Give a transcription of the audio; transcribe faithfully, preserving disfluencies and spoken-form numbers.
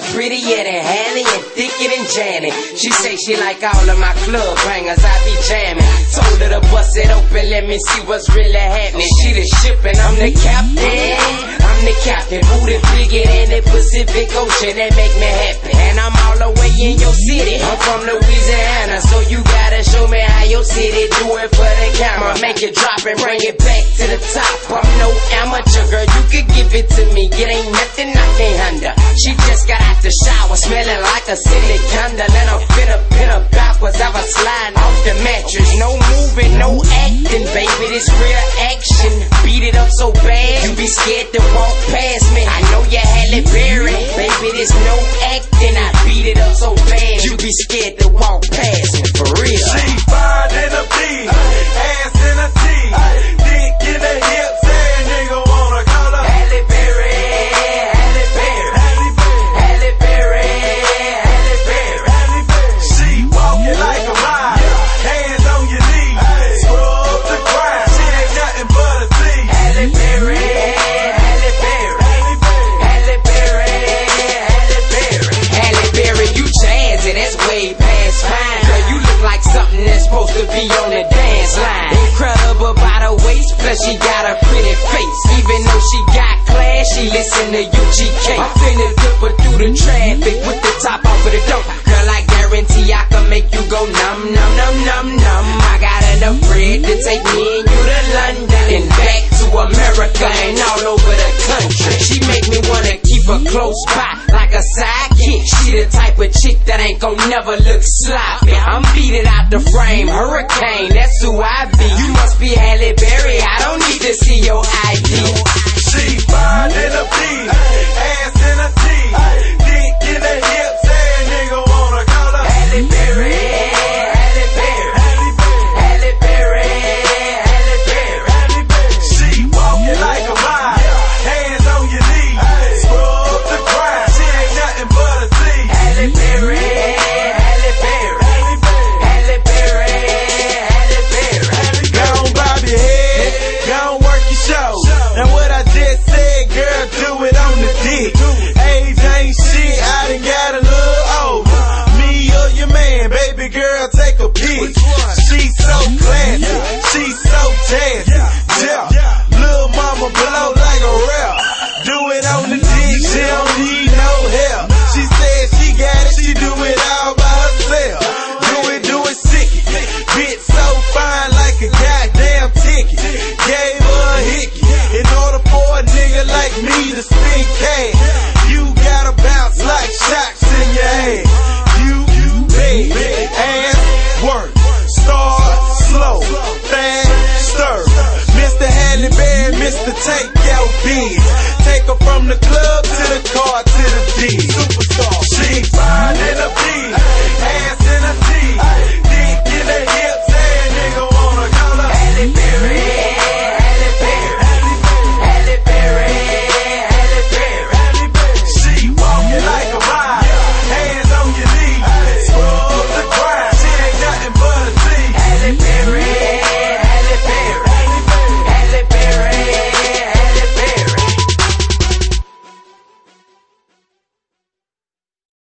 prettier than Hanny and thicker than Janet. She say she like all of my club bangers, I be jamming. Told her to bust it open, let me see what's really happening. She the ship and I'm the captain. I'm the captain, booty bigger than the Pacific Ocean, that make me happy. And I'm all the way in your city, I'm from Louisiana, so you gotta show me how your city do it for the camera. Make it drop and bring it back to the top. I'm no amateur, girl, you could give it to me. It ain't nothing I can't handle. She just got out the shower, smelling like a silly candle. And I'm finna pin her backwards, I was sliding off the mattress. No moving, no acting, baby, this real action. Beat it up so bad, you be scared to walk past me. I know you Halle Berry, baby, this no acting. I beat it up so bad, you be scared to walk past me, for real. She fine in a B, ass in a T, dick in the hips, every nigga wanna call her Halle Berry, Halle Berry, Halle Berry, Halle Berry. She walking like a ride, hands on your knees, scrub the grind, she ain't nothing but a thief. Halle Berry, Halle Berry, Halle Berry, Halle Berry, Halle Berry, you jazzy, that's way past fine. Girl, you look like something that's supposed to be on the dance line. Incredible by the waist, plus she got a pretty face. Even though she got class, she listen to U G K. I'm finna dip her through the traffic with the top off of the dope. Girl, I guarantee I can make you go numb, numb, numb, numb, numb. I got enough bread to take me and you to London and back to America and all over the country. She make me wanna keep her close by like a sidekick. She the type of chick that ain't gon' never look sloppy. I'm beating out the frame, hurricane, that's who I be. You must be Halle Berry, I don't need to see your I D. She fine in a B, ass in a T, dick in the hips, every nigga wanna call her Halle Berry, Halle Berry, Halle Berry, Halle Berry. She walking like a ride, hands on your knees, scrub the grind, she ain't nothing but a thief. Halle Berry, Halle Berry, Halle Berry, Halle Berry. Go on, bob your head, go on, work your show. Now what I just said, girl, do it on the dick. Age ain't shit, I done got a little older. Me or your man, baby girl, take a pic.